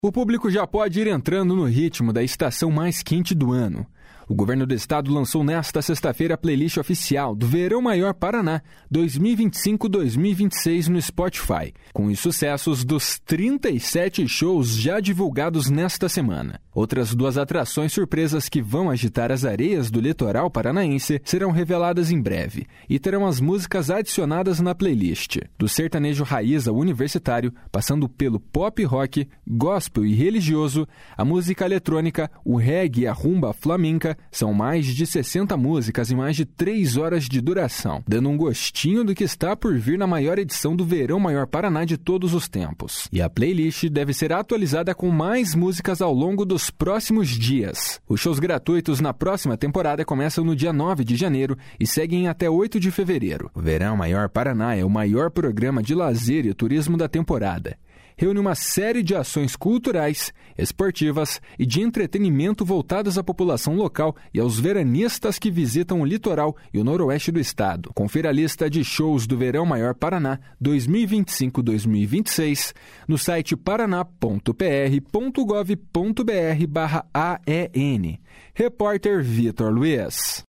O público já pode ir entrando no ritmo da estação mais quente do ano. O governo do estado lançou nesta sexta-feira a playlist oficial do Verão Maior Paraná 2025-2026 no Spotify, com os sucessos dos 37 shows já divulgados nesta semana. Outras duas atrações surpresas que vão agitar as areias do litoral paranaense serão reveladas em breve e terão as músicas adicionadas na playlist. Do sertanejo raiz ao universitário, passando pelo pop rock, gospel e religioso, a música eletrônica, o reggae e a rumba flamenca, são mais de 60 músicas e mais de 3 horas de duração, dando um gostinho do que está por vir na maior edição do Verão Maior Paraná de todos os tempos. E a playlist deve ser atualizada com mais músicas ao longo dos próximos dias. Os shows gratuitos na próxima temporada começam no dia 9 de janeiro e seguem até 8 de fevereiro. O Verão Maior Paraná é o maior programa de lazer e turismo da temporada. Reúne uma série de ações culturais, esportivas e de entretenimento voltadas à população local e aos veranistas que visitam o litoral e o noroeste do estado. Confira a lista de shows do Verão Maior Paraná 2025-2026 no site paraná.pr.gov.br/AEN. Repórter Vitor Luiz.